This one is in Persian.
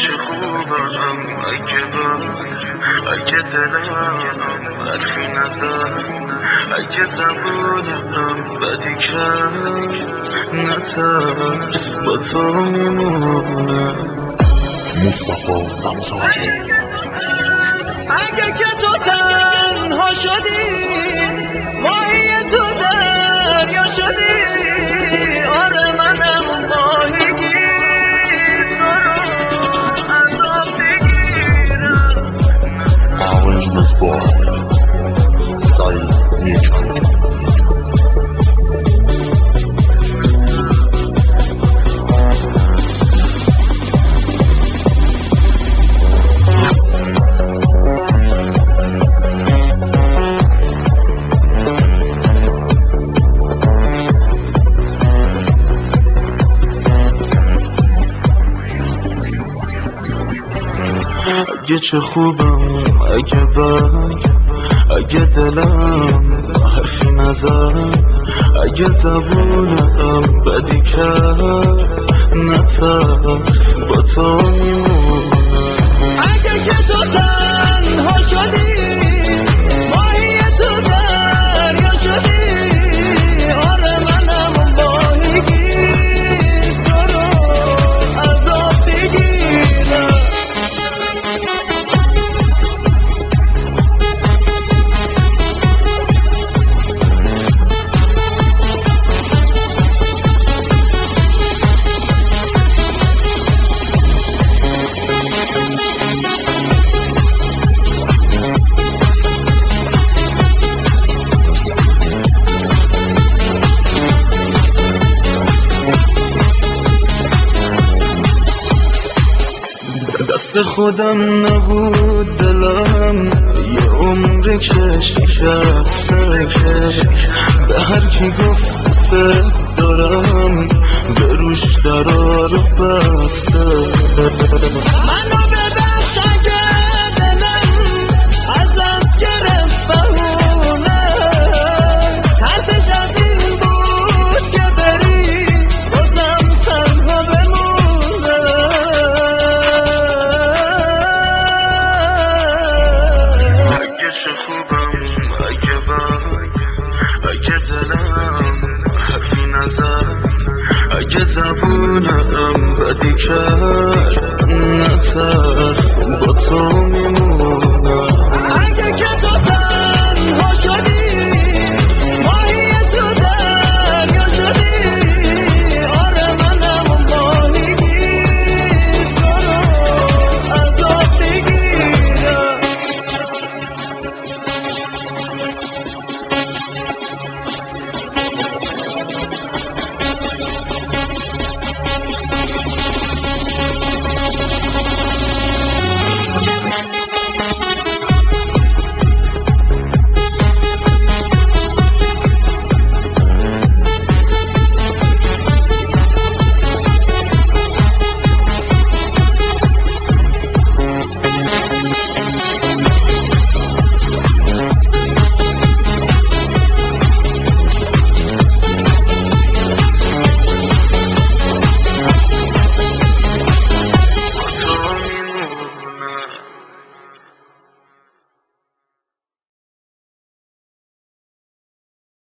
چه خوبم اگه دلم حرفی نزد، اگه زبونم بدی کرد، نترس با تو میمونم. مصطفی رمضانی. اگه که تو تنها شدی، ماهی تو دریا شدی، آره منم ماهیگیر، تو رو عذاب بگیرم. Arrangement by Saeed Nikan. اگه چه خوبم اگه بد، اگه دلم حرفی نزد، اگه زبونم بدی کرد، نترس با تو میمونم. اگه که تو تنها شدی، ماهی تو دریا شدی، آره منم ماهیگیر، تو رو عذاب بگیرم. دست خودم نبود دلم، یه عمر که شکسته، به هر کی گفت دوست دارم به روش درارو بسته. منو ببخش اگه دلم ازت گرفت بهونه، ترسش از این بود که بری بازم تنها بمونه. اگه چه خوبم اگه بد، اگه دلم حرفی نزد، اگه زبونم بدی کرد، نترس با تو